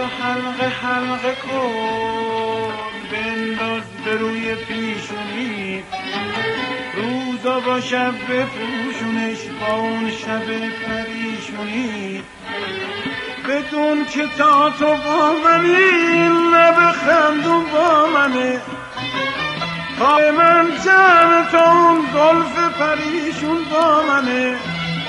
حلقه حلقه کن بنداز به روی پیشونی روزا با شب بپوشونش با اون شب پریشونی بدون که تا تو با منی لب خندون با منه خواب من جمع تو اون زلف پریشون با منه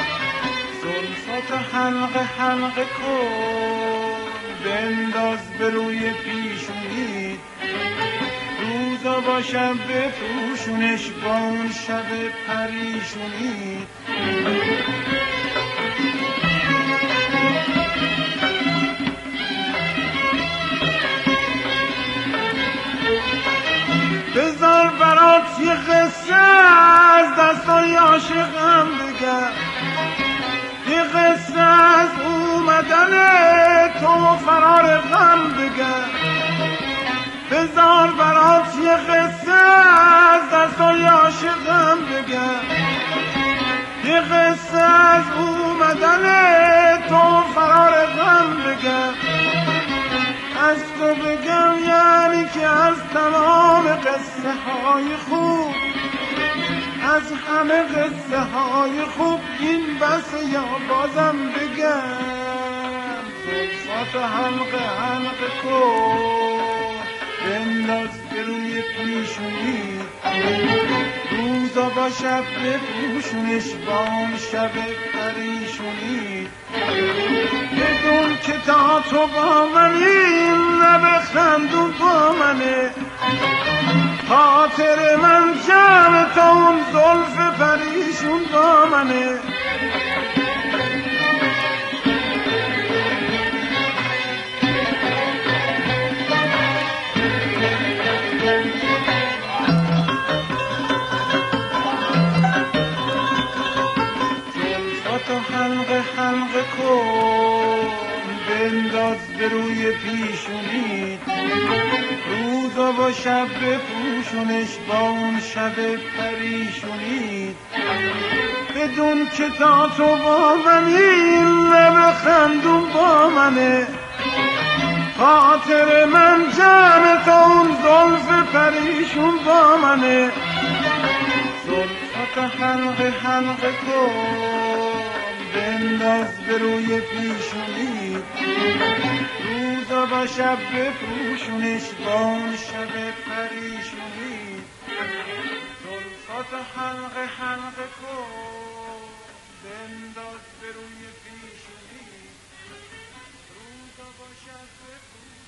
زلفات حلقه حلقه کن بنداز به روی پیشونی روزا با شب بپوشونش با اون شب پریشونی بذار برات یه قصه از دستای عاشقم بگم یه قصه از اومدن تو و فرار غم بگم بذار برات یه قصه از دستای عاشقم بگم یه قصه از اومدن تو و فرار غم بگم از تو بگم یعنی که از تمام قصه های خوب از همه قصه های خوب این بسه یا بازم بگم زلفات حلقه حلقه کن بنداز به روی پیشونی روزا با شب بپوشونش با اون شب پریشونی بدون که تا تو با منی لب خندون با منه خاطر من جمع تو اون زلف پریشون با منه زلفاتو حلقه حلقه کن بنداز به روی پیشونی روزا با شب بپوشونش با اون شب پریشونی بدون که تا تو با منی لب خندون با منه خاطر من جمع تو اون زلف پریشون با منه زلفات حلقه حلقه کن بنداز به روی پیشونی روزا با شب بپوشونش با اون شب پریشونی زلفات حلقه حلقه کن بنداز به روی پیشونی روزا با شب بپوشونش